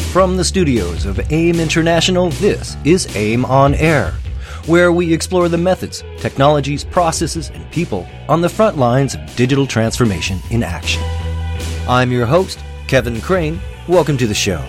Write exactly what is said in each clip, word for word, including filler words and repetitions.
From the studios of AIM International, this is AIM On Air, where we explore the methods, technologies, processes, and people on the front lines of digital transformation in action. I'm your host, Kevin Crane. Welcome to the show.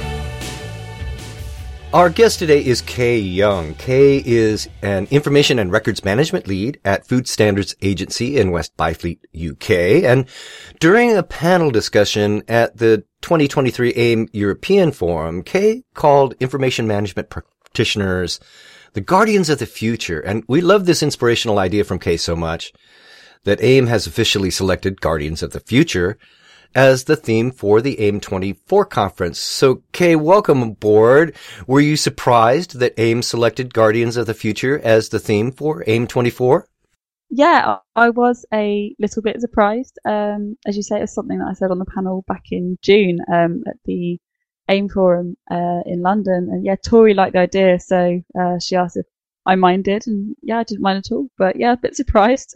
Our guest today is Kay Young. Kay is an information and records management lead at Food Standards Agency in West Byfleet, U K. And during a panel discussion at the twenty twenty-three AIM European Forum, Kay called information management practitioners the guardians of the future. And we love this inspirational idea from Kay so much that AIM has officially selected Guardians of the Future as the theme for the AIM twenty-four conference. So, Kay, welcome aboard. Were you surprised that AIM selected Guardians of the Future as the theme for AIM twenty-four? Yeah, I was a little bit surprised. Um, as you say, it was something that I said on the panel back in June um, at the AIM Forum uh, in London. And yeah, Tori liked the idea, so uh, she asked if I minded, and yeah, I didn't mind at all. But yeah, a bit surprised.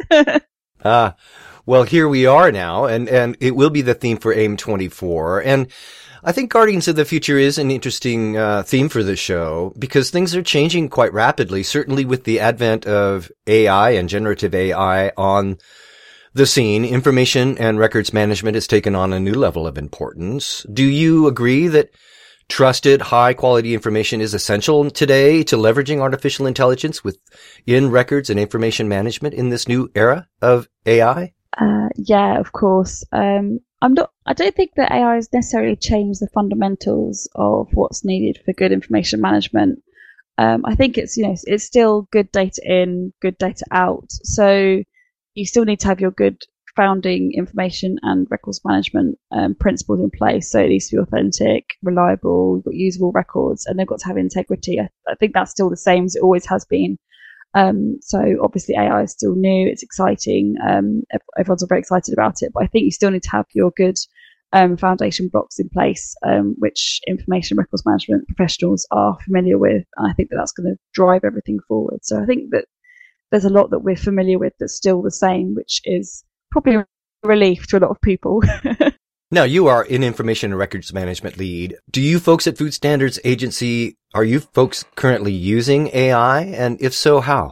Ah, well, here we are now, and, and it will be the theme for AIM twenty-four. And I think Guardians of the Future is an interesting uh, theme for the show because things are changing quite rapidly, certainly with the advent of A I and generative A I on the scene. Information and records management has taken on a new level of importance. Do you agree that trusted, high-quality information is essential today to leveraging artificial intelligence within records and information management in this new era of A I? Uh, yeah, of course. Um, I'm not. I don't think that A I has necessarily changed the fundamentals of what's needed for good information management. Um, I think it's you know it's still good data in, good data out. So you still need to have your good founding information and records management um, principles in place. So it needs to be authentic, reliable, you've got usable records, and they've got to have integrity. I, I think that's still the same as it always has been. Um, so obviously A I is still new, it's exciting, um, everyone's very excited about it, but I think you still need to have your good um, foundation blocks in place, um, which information records management professionals are familiar with, and I think that that's going to drive everything forward. So I think that there's a lot that we're familiar with that's still the same, which is probably a relief to a lot of people. Now, you are an information and records management lead. Do you folks at Food Standards Agency, are you folks currently using A I? And if so, how?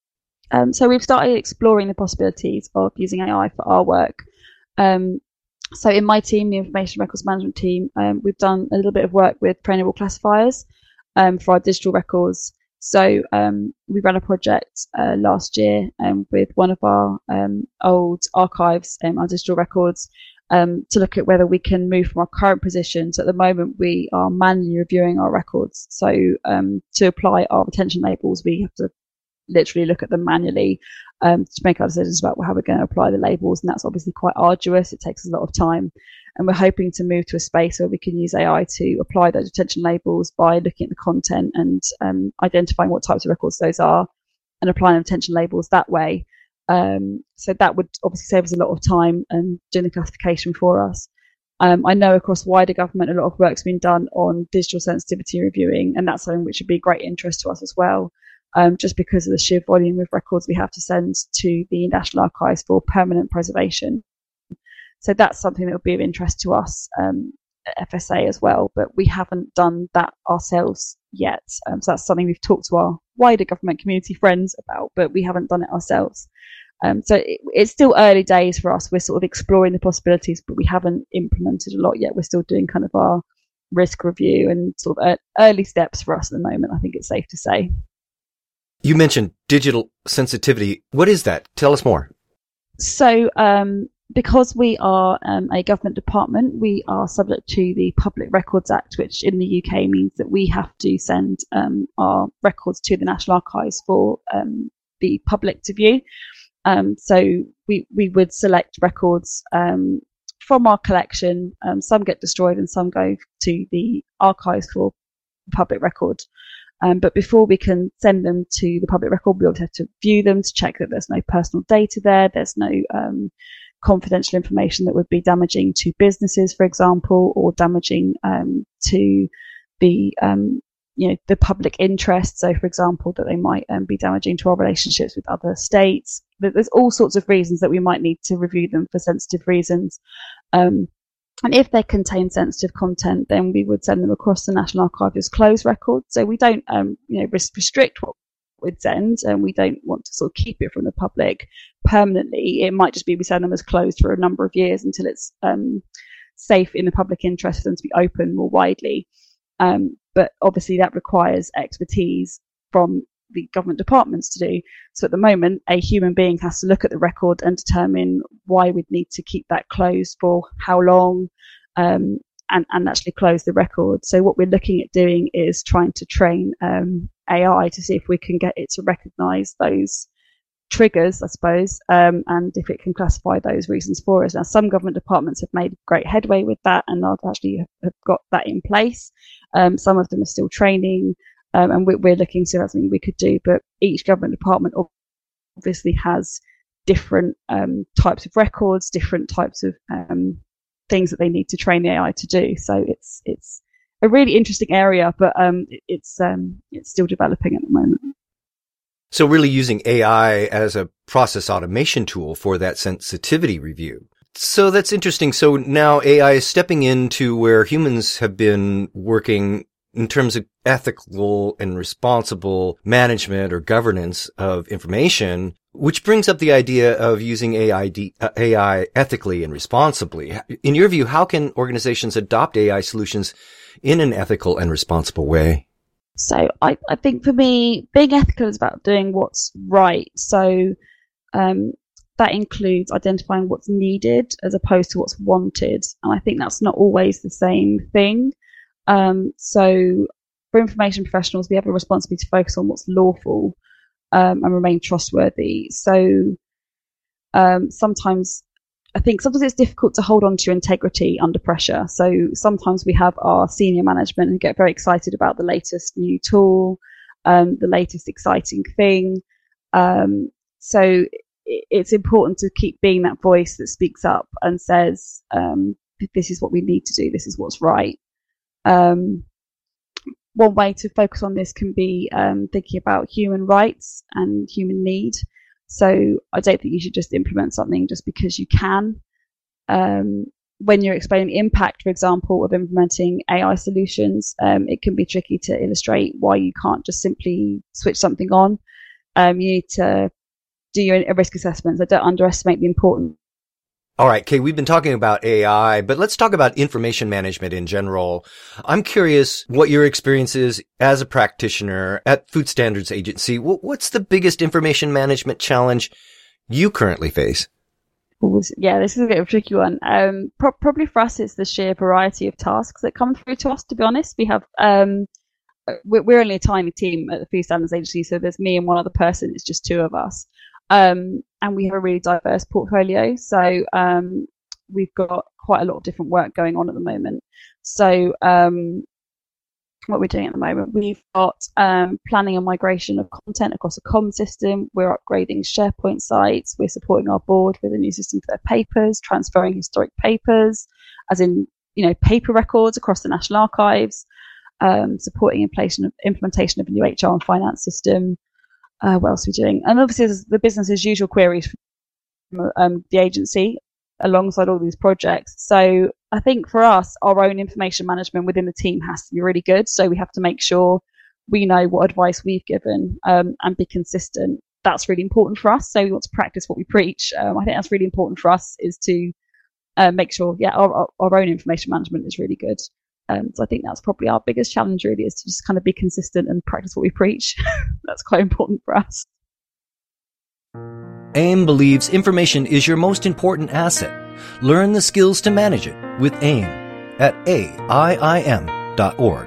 Um, so we've started exploring the possibilities of using A I for our work. Um, so in my team, the information records management team, um, we've done a little bit of work with trainable classifiers um, for our digital records. So um, we ran a project uh, last year um, with one of our um, old archives, um, our digital records, um, to look at whether we can move from our current positions. At the moment, we are manually reviewing our records. So um, to apply our retention labels, we have to literally look at them manually um, to make our decisions about how we're going to apply the labels. And that's obviously quite arduous. It takes a lot of time. And we're hoping to move to a space where we can use A I to apply those retention labels by looking at the content and um, identifying what types of records those are and applying retention labels that way. Um, so that would obviously save us a lot of time and doing the classification for us. Um, I know across wider government, a lot of work's been done on digital sensitivity reviewing, and that's something which would be great interest to us as well, um, just because of the sheer volume of records we have to send to the National Archives for permanent preservation. So that's something that would be of interest to us um, at F S A as well, but we haven't done that ourselves yet. Um, so that's something we've talked to our wider government community friends about, but we haven't done it ourselves. Um, so it, it's still early days for us. We're sort of exploring the possibilities, but we haven't implemented a lot yet. We're still doing kind of our risk review and sort of early steps for us at the moment, I think it's safe to say. You mentioned digital sensitivity. What is that? Tell us more. So, um, because we are um, a government department, we are subject to the Public Records Act, which in the U K means that we have to send um, our records to the National Archives for um, the public to view. Um, so we, we would select records um, from our collection. Um, some get destroyed and some go to the archives for public record. Um, but before we can send them to the public record, we also have to view them to check that there's no personal data there. There's no um, confidential information that would be damaging to businesses, for example, or damaging um, to the um, you know the public interest. So, for example, that they might um, be damaging to our relationships with other states. There's all sorts of reasons that we might need to review them for sensitive reasons. Um, And if they contain sensitive content, then we would send them across the National Archive as closed records. So we don't, um, you know, restrict what we'd send, and we don't want to sort of keep it from the public permanently. It might just be we send them as closed for a number of years until it's um, safe in the public interest for them to be open more widely. Um, but obviously that requires expertise from the government departments to do. So at the moment, a human being has to look at the record and determine why we'd need to keep that closed for how long, um, and, and actually close the record. So what we're looking at doing is trying to train um, A I to see if we can get it to recognize those triggers, I suppose, um, and if it can classify those reasons for us. Now, some government departments have made great headway with that and have actually have got that in place. Um, some of them are still training. Um, and we're, we're looking to see if that's something we could do, but each government department obviously has different um, types of records, different types of um, things that they need to train the A I to do. So it's it's a really interesting area, but um, it, it's um, it's still developing at the moment. So really using A I as a process automation tool for that sensitivity review. So that's interesting. So now A I is stepping into where humans have been working in terms of ethical and responsible management or governance of information, which brings up the idea of using A I, uh, A I ethically and responsibly. In your view, how can organizations adopt A I solutions in an ethical and responsible way? So I, I think for me, being ethical is about doing what's right. So um, that includes identifying what's needed as opposed to what's wanted. And I think that's not always the same thing. Um, so for information professionals, we have a responsibility to focus on what's lawful um, and remain trustworthy. So um, sometimes, I think sometimes it's difficult to hold on to your integrity under pressure. So sometimes we have our senior management who get very excited about the latest new tool, um, the latest exciting thing. Um, so it's important to keep being that voice that speaks up and says, um, this is what we need to do. This is what's right. Um, one way to focus on this can be um, thinking about human rights and human need. So I don't think you should just implement something just because you can. Um, when you're explaining the impact, for example, of implementing A I solutions, um, it can be tricky to illustrate why you can't just simply switch something on. Um, you need to do your risk assessments. I don't underestimate the importance. All right, Kay, we've been talking about A I, but let's talk about information management in general. I'm curious what your experience is as a practitioner at Food Standards Agency. What's the biggest information management challenge you currently face? Yeah, this is a bit of a tricky one. Um, pro- probably for us, it's the sheer variety of tasks that come through to us, to be honest. We have, um, we're, we're only a tiny team at the Food Standards Agency, so there's me and one other person. It's just two of us. Um, and we have a really diverse portfolio. So, um, we've got quite a lot of different work going on at the moment. So, um, what we're doing at the moment, we've got, um, planning and migration of content across a comm system. We're upgrading SharePoint sites. We're supporting our board with a new system for their papers, transferring historic papers, as in, you know, paper records across the National Archives, um, supporting implementation of, implementation of a new H R and finance system. Uh, what else are we doing? And obviously there's the business as usual queries from um, the agency alongside all these projects. So I think for us, our own information management within the team has to be really good. So we have to make sure we know what advice we've given um, and be consistent. That's really important for us. So we want to practice what we preach. Um, I think that's really important for us, is to uh, make sure, yeah, our, our own information management is really good. Um, so I think that's probably our biggest challenge, really, is to just kind of be consistent and practice what we preach. That's quite important for us. AIM believes information is your most important asset. Learn the skills to manage it with AIM at A I I M dot org.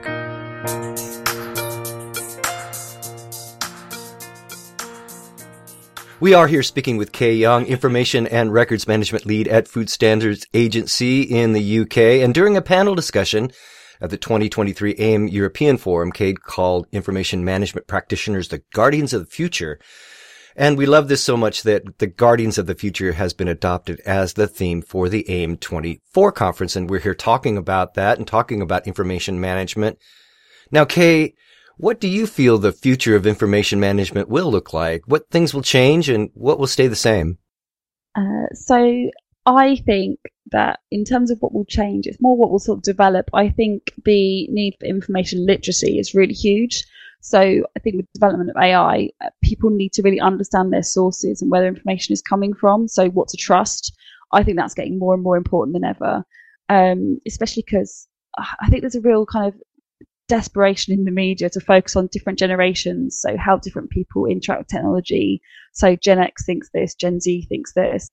We are here speaking with Kay Young, Information and Records Management Lead at Food Standards Agency in the U K. And during a panel discussion at the twenty twenty-three AIM European Forum, Kay called information management practitioners the guardians of the future. And we love this so much that the Guardians of the Future has been adopted as the theme for the AIM twenty-four conference. And we're here talking about that and talking about information management. Now, Kay, what do you feel the future of information management will look like? What things will change and what will stay the same? Uh, so I think that in terms of what will change, it's more what will sort of develop. I think the need for information literacy is really huge. So I think with the development of A I, uh, people need to really understand their sources and where their information is coming from. So what to trust. I think that's getting more and more important than ever, um, especially because I think there's a real kind of desperation in the media to focus on different generations. So how different people interact with technology. So Gen X thinks this, Gen Z thinks this.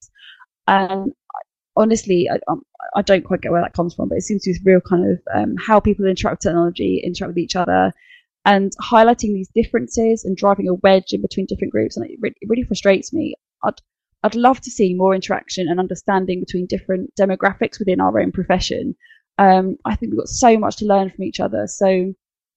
And honestly, I, I don't quite get where that comes from, but it seems to be real kind of um, how people interact with technology, interact with each other, and highlighting these differences and driving a wedge in between different groups. And it really, it really frustrates me. I'd, I'd love to see more interaction and understanding between different demographics within our own profession. Um, I think we've got so much to learn from each other. So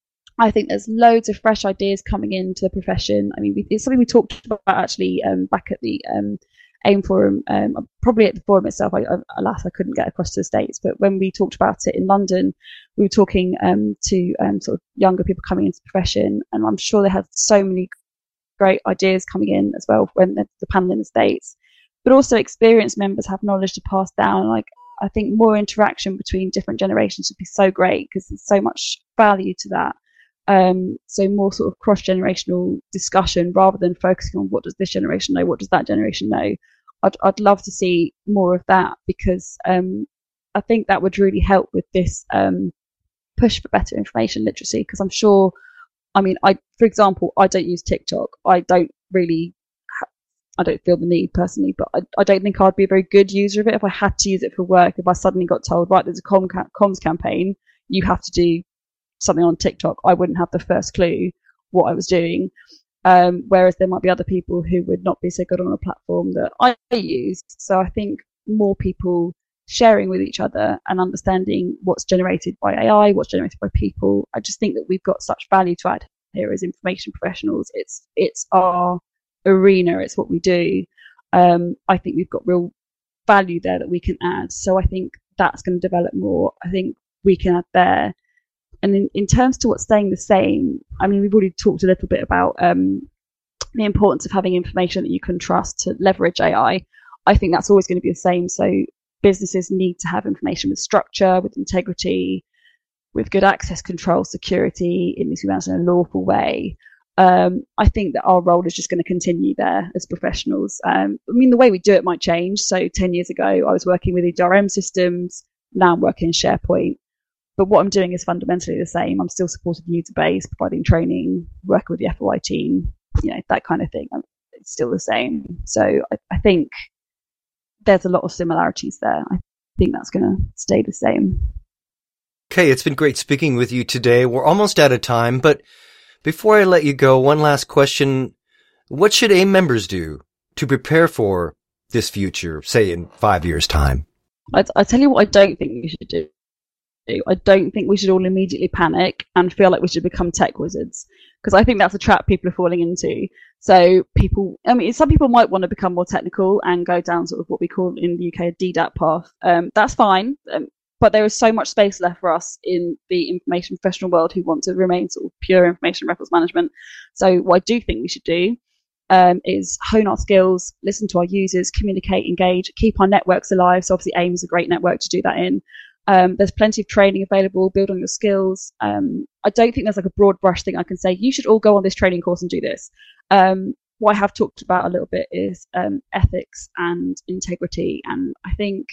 I think there's loads of fresh ideas coming into the profession. I mean, we, it's something we talked about actually um, back at the um, AIM Forum, um, probably at the forum itself. I, I, alas, I couldn't get across to the States, but when we talked about it in London, we were talking um, to um, sort of younger people coming into the profession, and I'm sure they had so many great ideas coming in as well when the, the panel in the States. But also experienced members have knowledge to pass down. Like, I think more interaction between different generations would be so great because there's so much value to that. Um, so more sort of cross-generational discussion rather than focusing on what does this generation know, what does that generation know. I'd, I'd love to see more of that because um, I think that would really help with this um, push for better information literacy. Because I'm sure, I mean, I, for example, I don't use TikTok. I don't really, ha- I don't feel the need personally, but I, I don't think I'd be a very good user of it if I had to use it for work. If I suddenly got told, right, there's a com- comms campaign, you have to do something on TikTok, I wouldn't have the first clue what I was doing. Um, whereas there might be other people who would not be so good on a platform that I use. So I think more people sharing with each other and understanding what's generated by A I, what's generated by people. I just think that we've got such value to add here as information professionals. It's it's our arena. It's what we do. Um, I think we've got real value there that we can add. So I think that's going to develop more. I think we can add there. And in, in terms to what's staying the same, I mean, we've already talked a little bit about um, the importance of having information that you can trust to leverage A I. I think that's always going to be the same. So businesses need to have information with structure, with integrity, with good access control, security. It needs to be managed in a lawful way. Um, I think that our role is just going to continue there as professionals. Um, I mean, the way we do it might change. So ten years ago, I was working with E D R M systems. Now I'm working in SharePoint. But what I'm doing is fundamentally the same. I'm still supporting the user base, providing training, working with the F O I team, you know, that kind of thing. It's still the same. So I, I think there's a lot of similarities there. I think that's going to stay the same. Okay, it's been great speaking with you today. We're almost out of time, but before I let you go, one last question. What should AIM members do to prepare for this future, say in five years' time? I, I tell you what I don't think we should do. I don't think we should all immediately panic and feel like we should become tech wizards, because I think that's a trap people are falling into. So people, I mean, some people might want to become more technical and go down sort of what we call in the U K a D D A P path. Um, that's fine. Um, but there is so much space left for us in the information professional world who want to remain sort of pure information records management. So what I do think we should do um, is hone our skills, listen to our users, communicate, engage, keep our networks alive. So obviously AIM is a great network to do that in. Um, there's plenty of training available, build on your skills. Um, I don't think there's like a broad brush thing I can say, you should all go on this training course and do this. Um, what I have talked about a little bit is um, ethics and integrity. And I think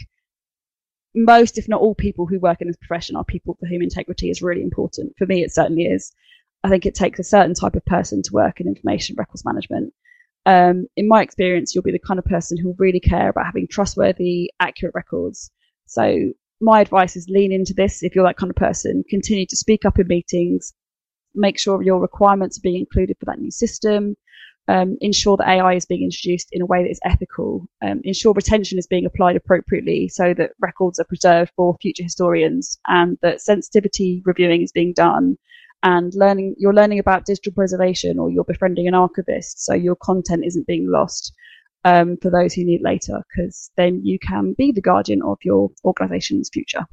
most, if not all people who work in this profession are people for whom integrity is really important. For me, it certainly is. I think it takes a certain type of person to work in information records management. Um, in my experience, you'll be the kind of person who will really care about having trustworthy, accurate records. So my advice is lean into this. If you're that kind of person, continue to speak up in meetings, make sure your requirements are being included for that new system, um, ensure that A I is being introduced in a way that is ethical, um, ensure retention is being applied appropriately so that records are preserved for future historians, and that sensitivity reviewing is being done, and learning, you're learning about digital preservation, or you're befriending an archivist so your content isn't being lost. Um, for those who need it later, because then you can be the guardian of your organization's future.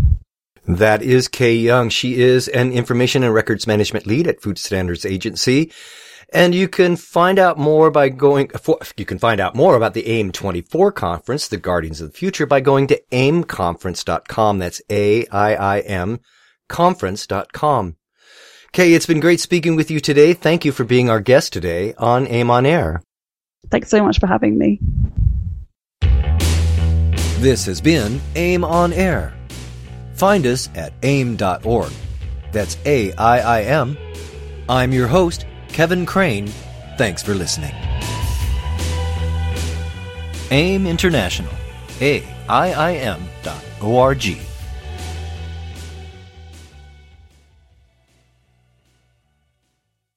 That is Kay Young. She is an information and records management lead at Food Standards Agency. And you can find out more by going, for, you can find out more about the AIM twenty-four conference, the Guardians of the Future, by going to aim conference dot com. That's A I I M conference dot com. Kay, it's been great speaking with you today. Thank you for being our guest today on AIM on Air. Thanks so much for having me. This has been AIM on Air. Find us at aim dot org. That's A I I M. I'm your host, Kevin Crane. Thanks for listening. AIM International. A I I M dot O R G.